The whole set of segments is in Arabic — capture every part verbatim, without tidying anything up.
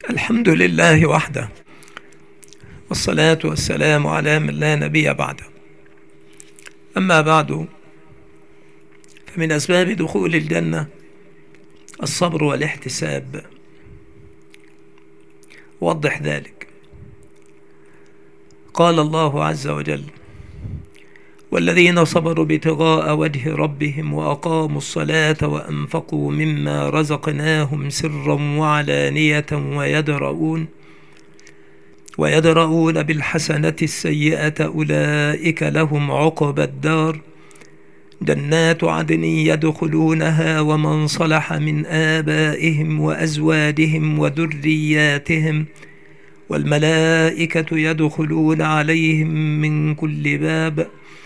الحمد لله وحده، والصلاة والسلام على من لا نبي بعده. أما بعد، فمن أسباب دخول الجنة الصبر والاحتساب. وضح ذلك. قال الله عز وجل: والذين صبروا ابتغاء وجه ربهم وأقاموا الصلاة وأنفقوا مما رزقناهم سرا وعلانية ويدرؤون ويدرؤون بالحسنة السيئة أولئك لهم عقبى الدار، جنات عدن يدخلونها ومن صلح من آبائهم وأزواجهم وذرياتهم، والملائكة يدخلون عليهم من كل باب،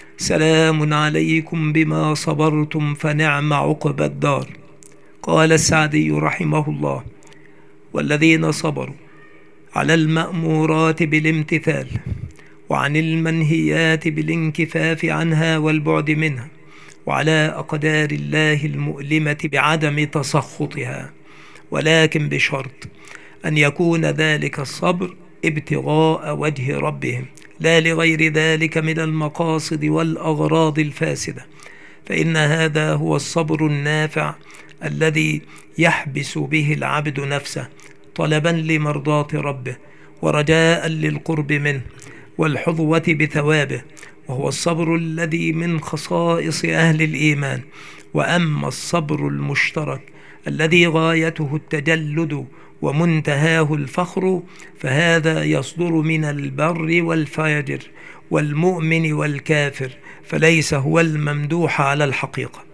سلام عليكم بما صبرتم فنعم عقبى الدار. قال السعدي رحمه الله: والذين صبروا على المأمورات بالامتثال وعن المنهيات بالانكفاف عنها والبعد منها، وعلى أقدار الله المؤلمة بعدم تسخطها، ولكن بشرط أن يكون ذلك الصبر ابتغاء وجه ربهم لا لغير ذلك من المقاصد والأغراض الفاسدة، فإن هذا هو الصبر النافع الذي يحبس به العبد نفسه طلبا لمرضاة ربه ورجاء للقرب منه والحظوة بثوابه، وهو الصبر الذي من خصائص أهل الإيمان. وأما الصبر المشترك الذي غايته التجلد ومنتهاه الفخر، فهذا يصدر من البر والفاجر والمؤمن والكافر، فليس هو الممدوح على الحقيقة.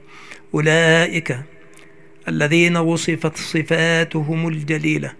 أولئك الذين وصفت صفاتهم الجليلة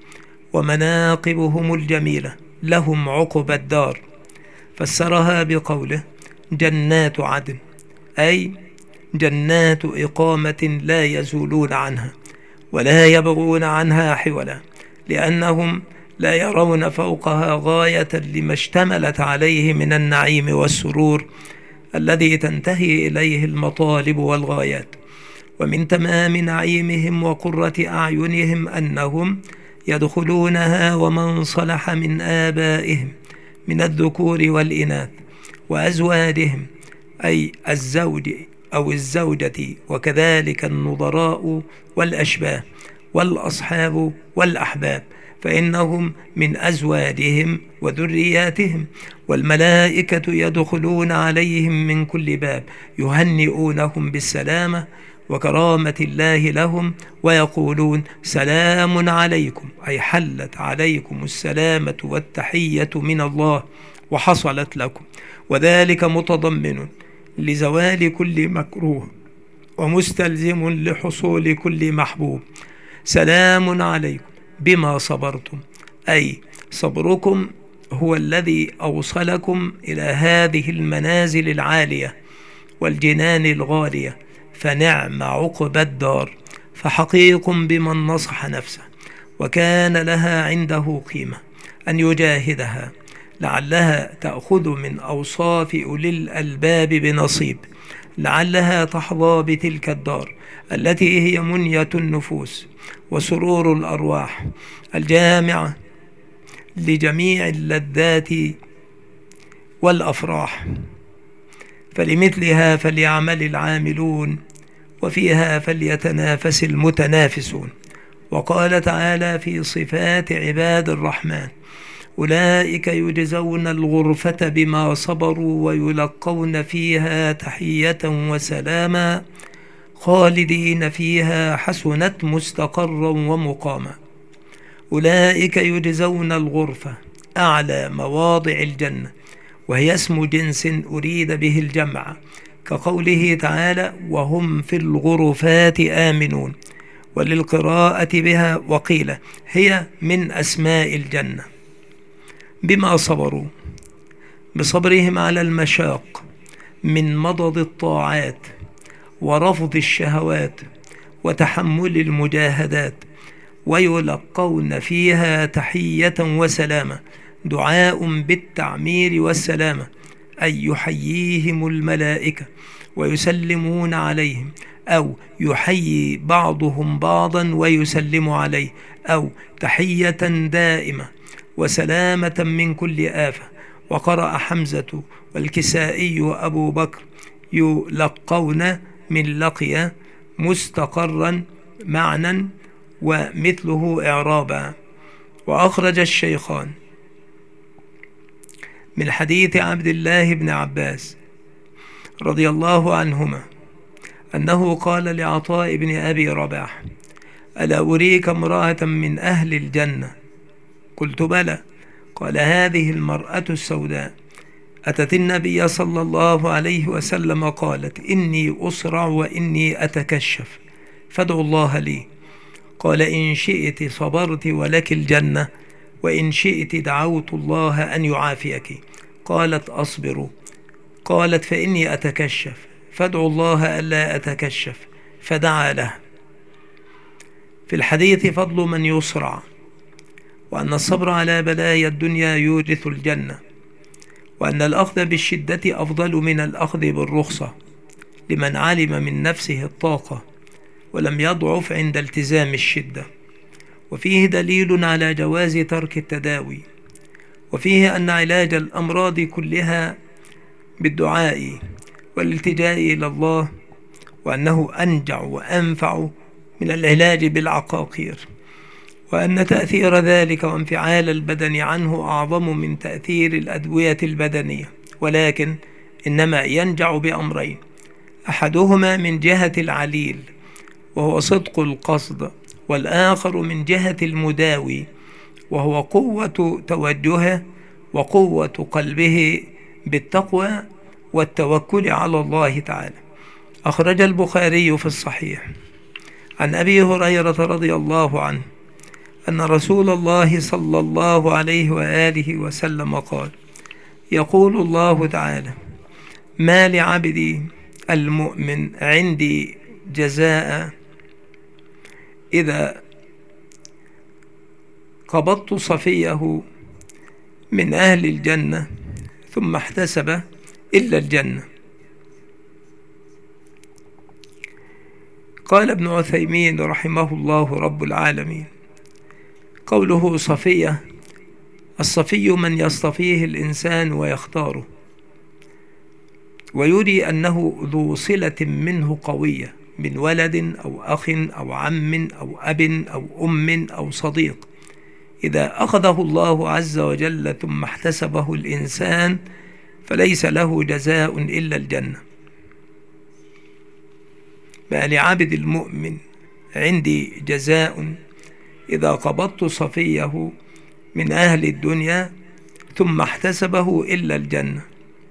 ومناقبهم الجميلة لهم عقبى الدار، فسرها بقوله: جنات عدن، أي جنات إقامة لا يزولون عنها ولا يبغون عنها حولا، لأنهم لا يرون فوقها غاية لما اشتملت عليه من النعيم والسرور الذي تنتهي إليه المطالب والغايات. ومن تمام نعيمهم وقرة أعينهم أنهم يدخلونها ومن صلح من آبائهم من الذكور والإناث وأزواجهم، أي الزوج أو الزوجة، وكذلك النظراء والأشباه والأصحاب والأحباب، فإنهم من أزواجهم وذرياتهم. والملائكة يدخلون عليهم من كل باب يهنئونهم بالسلامة وكرامة الله لهم، ويقولون: سلام عليكم، أي حلت عليكم السلامة والتحية من الله وحصلت لكم، وذلك متضمن لزوال كل مكروه ومستلزم لحصول كل محبوب. سلام عليكم بما صبرتم، أي صبركم هو الذي أوصلكم إلى هذه المنازل العالية والجنان الغالية، فنعم عقبى الدار. فحقيق بمن نصح نفسه وكان لها عنده قيمة أن يجاهدها، لعلها تأخذ من أوصاف أولي الألباب بنصيب، لعلها تحظى بتلك الدار التي هي منية النفوس وسرور الأرواح الجامعة لجميع اللذات والأفراح. فلمثلها فليعمل العاملون وفيها فليتنافس المتنافسون. وقال تعالى في صفات عباد الرحمن: أولئك يجزون الغرفة بما صبروا ويلقون فيها تحية وسلاما خالدين فيها حسنت مستقرا ومقاما. أولئك يجزون الغرفة أعلى مواضع الجنة، وهي اسم جنس أريد به الجمع، كقوله تعالى: وهم في الغرفات آمنون. وللقراءة بها وقيل هي من أسماء الجنة. بما صبروا، بصبرهم على المشاق من مضض الطاعات ورفض الشهوات وتحمل المجاهدات، ويلقون فيها تحية وسلامة، دعاء بالتعمير والسلامة، أي يحييهم الملائكة ويسلمون عليهم، أو يحيي بعضهم بعضا ويسلم عليه، أو تحية دائمة وسلامة من كل آفة. وقرأ حمزة والكسائي وأبو بكر يلقون من لقي مستقرا معنى ومثله إعرابا. وأخرج الشيخان من حديث عبد الله بن عباس رضي الله عنهما أنه قال لعطاء بن أبي رباح: ألا أريك امرأة من أهل الجنة؟ قلت: بلى. قال: هذه المرأة السوداء أتت النبي صلى الله عليه وسلم قالت: إني أسرع وإني أتكشف فادعوا الله لي. قال: إن شئت صبرت ولك الجنة، وإن شئت دعوت الله أن يعافيك. قالت: أصبر. قالت: فإني أتكشف فادعوا الله ألا أتكشف، فدعا له. في الحديث فضل من يسرع، وأن الصبر على بلايا الدنيا يورث الجنة، وأن الأخذ بالشدة أفضل من الأخذ بالرخصة لمن علم من نفسه الطاقة ولم يضعف عند التزام الشدة. وفيه دليل على جواز ترك التداوي، وفيه أن علاج الأمراض كلها بالدعاء والالتجاء إلى الله، وأنه أنجع وأنفع من العلاج بالعقاقير، وأن تأثير ذلك وانفعال البدن عنه أعظم من تأثير الأدوية البدنية، ولكن إنما ينجع بأمرين: أحدهما من جهة العليل وهو صدق القصد، والآخر من جهة المداوي وهو قوة توجهه وقوة قلبه بالتقوى والتوكل على الله تعالى. أخرج البخاري في الصحيح عن أبي هريرة رضي الله عنه أن رسول الله صلى الله عليه وآله وسلم قال: يقول الله تعالى: ما لعبدي المؤمن عندي جزاء إذا قبضت صفيه من أهل الجنة ثم احتسب إلا الجنة. قال ابن عثيمين رحمه الله رب العالمين: قوله صفية، الصفي من يصطفيه الإنسان ويختاره ويري أنه ذو صلة منه قوية من ولد أو أخ أو عم أو أب أو أم أو صديق، إذا أخذه الله عز وجل ثم احتسبه الإنسان فليس له جزاء إلا الجنة. ما لعبد المؤمن عندي جزاء إذا قبضت صفيه من أهل الدنيا ثم احتسبه إلا الجنة.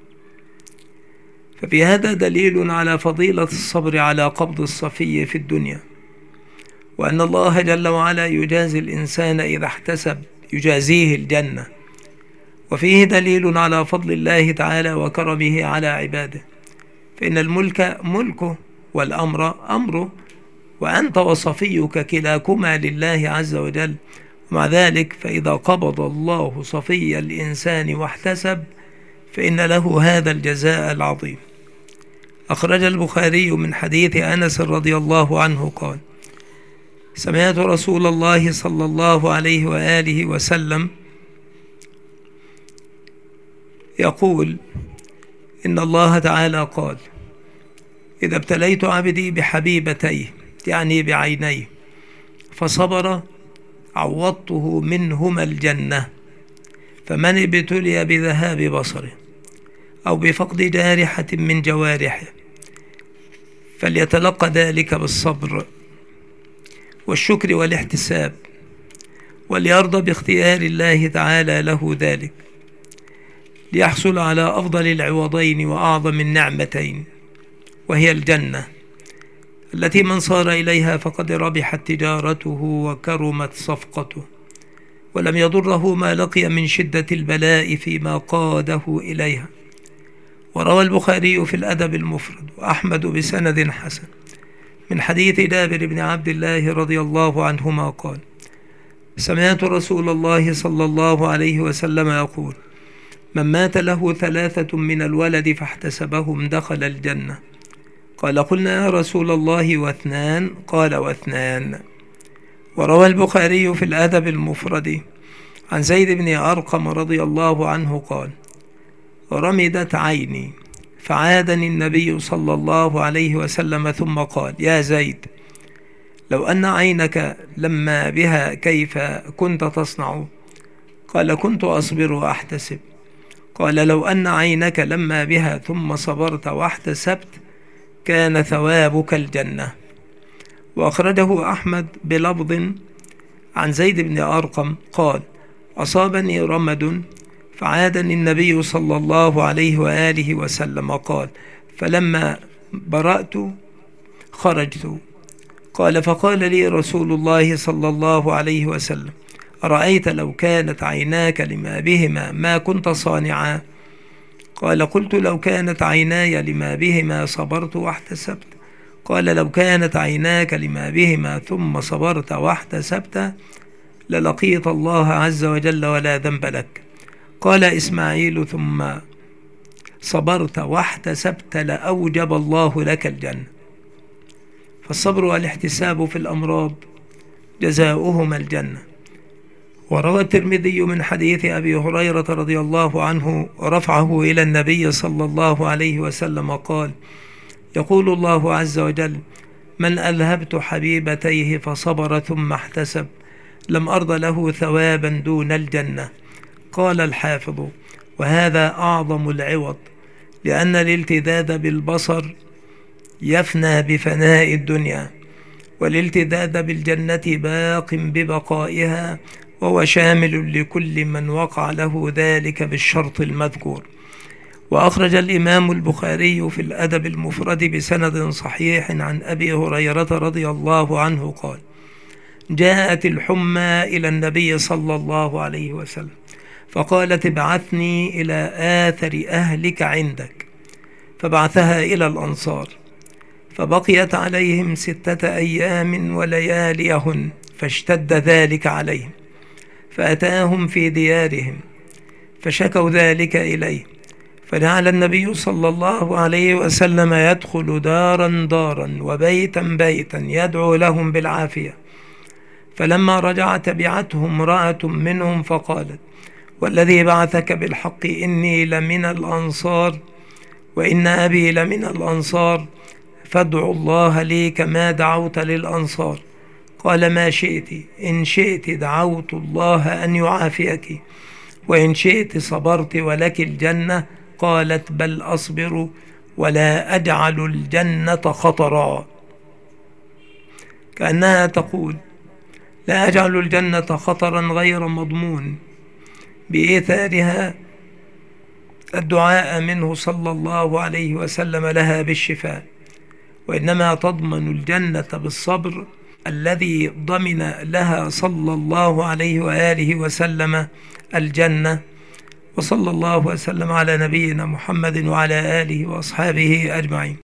ففي هذا دليل على فضيلة الصبر على قبض الصفي في الدنيا، وأن الله جل وعلا يجازي الإنسان إذا احتسب يجازيه الجنة. وفيه دليل على فضل الله تعالى وكرمه على عباده، فإن الملك ملكه والأمر أمره، وأنت وصفيك كلاكما لله عز وجل. ومع ذلك فإذا قبض الله صفي الإنسان واحتسب فإن له هذا الجزاء العظيم. أخرج البخاري من حديث أنس رضي الله عنه قال: سمعت رسول الله صلى الله عليه وآله وسلم يقول: إن الله تعالى قال: إذا ابتليت عبدي بحبيبتيه، يعني بعينيه، فصبر عوضته منهما الجنة. فمن ابتلي بذهاب بصره أو بفقد جارحة من جوارحه فليتلقى ذلك بالصبر والشكر والاحتساب، وليرضى باختيار الله تعالى له ذلك، ليحصل على أفضل العوضين وأعظم النعمتين، وهي الجنة التي من صار إليها فقد ربحت تجارته وكرمت صفقته، ولم يضره ما لقي من شدة البلاء فيما قاده إليها. وروى البخاري في الأدب المفرد وأحمد بسند حسن من حديث جابر بن عبد الله رضي الله عنهما قال: سمعت رسول الله صلى الله عليه وسلم يقول: من مات له ثلاثة من الولد فاحتسبهم دخل الجنة. قال قلنا يا رسول الله واثنان؟ قال واثنان. وروى البخاري في الأدب المفرد عن زيد بن أرقم رضي الله عنه قال رمدت عيني فعادني النبي صلى الله عليه وسلم ثم قال يا زيد لو أن عينك لما بها كيف كنت تصنع؟ قال كنت أصبر وأحتسب. قال لو أن عينك لما بها ثم صبرت واحتسبت كان ثوابك الجنة. وأخرجه أحمد بلفظ عن زيد بن أرقم قال أصابني رمد فعادني النبي صلى الله عليه وآله وسلم قال فلما برأت خرجت. قال فقال لي رسول الله صلى الله عليه وسلم أرأيت لو كانت عيناك لما بهما ما كنت صانعا؟ قال قلت لو كانت عيناي لما بهما صبرت واحتسبت. قال لو كانت عيناك لما بهما ثم صبرت واحتسبت للقيت الله عز وجل ولا ذنب لك. قال إسماعيل ثم صبرت واحتسبت لأوجب الله لك الجنة. فالصبر والاحتساب في الأمراض جزاؤهما الجنة. وروى الترمذي من حديث أبي هريرة رضي الله عنه رفعه إلى النبي صلى الله عليه وسلم قال يقول الله عز وجل من أذهبت حبيبتيه فصبر ثم احتسب لم أرض له ثوابا دون الجنة. قال الحافظ وهذا أعظم العوض لأن الالتذاذ بالبصر يفنى بفناء الدنيا والالتذاذ بالجنة باق ببقائها وهو شامل لكل من وقع له ذلك بالشرط المذكور. وأخرج الإمام البخاري في الأدب المفرد بسند صحيح عن أبي هريرة رضي الله عنه قال جاءت الحمى إلى النبي صلى الله عليه وسلم فقالت ابعثني إلى آثر أهلك عندك فبعثها إلى الأنصار فبقيت عليهم ستة أيام ولياليهن فاشتد ذلك عليهم فأتاهم في ديارهم فشكوا ذلك إليه فجعل النبي صلى الله عليه وسلم يدخل دارا دارا وبيتا بيتا يدعو لهم بالعافية. فلما رجع تبعته امرأة منهم فقالت والذي بعثك بالحق إني لمن الأنصار وإن أبي لمن الأنصار فادعوا الله لي كما دعوت للأنصار. قال ما شئت إن شئت دعوت الله أن يعافيك وإن شئت صبرت ولك الجنة. قالت بل أصبر ولا أجعل الجنة خطرا. كأنها تقول لا أجعل الجنة خطرا غير مضمون بإيثارها الدعاء منه صلى الله عليه وسلم لها بالشفاء، وإنما تضمن الجنة بالصبر الذي ضمن لها صلى الله عليه وآله وسلم الجنة. وصلى الله وسلم على نبينا محمد وعلى آله وأصحابه أجمعين.